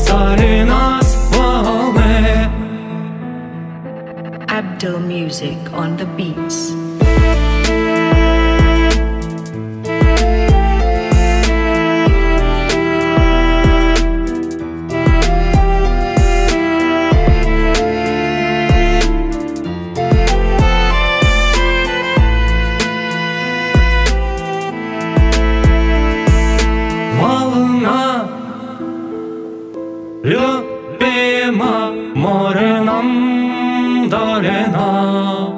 спасали нас волны. Abdul Music on the beats. Волна, любима, море нам долина,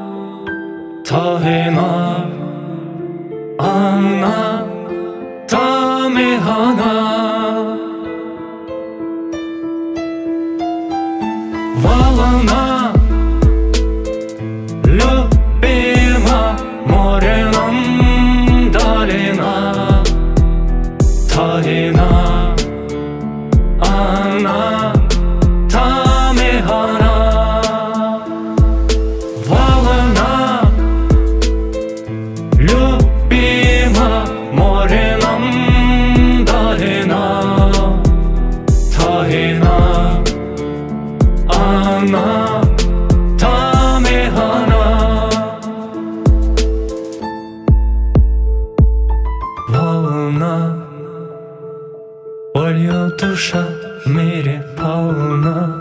тайна, она, там и она. Волна, любима, море нам долина, тайна, она, там и она. Волна, любима, море нам долина, тайна, она, там и она. Волна, болью душа в мире полна,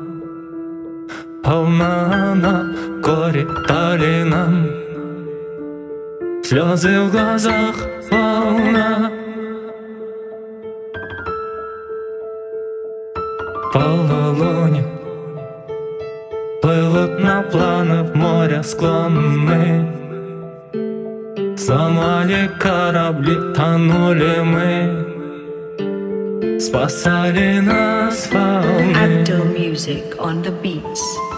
полна она горе долинам, слезы в глазах волна. Полулуни плывут на планах моря склонны, сломали корабли, тонули мы, спасали нас волны. Abdul Music on the beats.